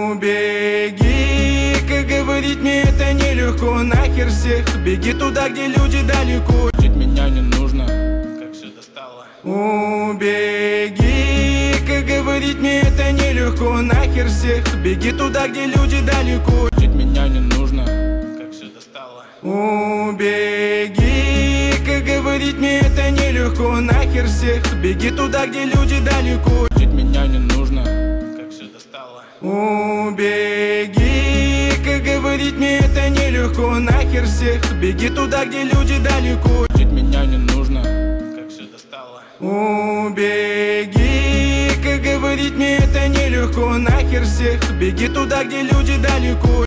Убеги, как говорить мне это нелегко. Нахер всех, беги туда, где люди далеко. Жить меня не нужно, как все достало. Убеги, как говорить мне это нелегко. Нахер всех, беги туда, где люди далеко. Жить меня не нужно, как все достало. Убеги, как говорить мне это нелегко. Нахер всех, беги туда, где люди далеко. Жить меня не нужно, как все достало. Убеги, как говорить мне это нелегко. Нахер всех, беги туда, где люди далеко. Жить меня не нужно, как все достало. Убеги, как говорить мне это нелегко. Нахер всех, беги туда, где люди далеко.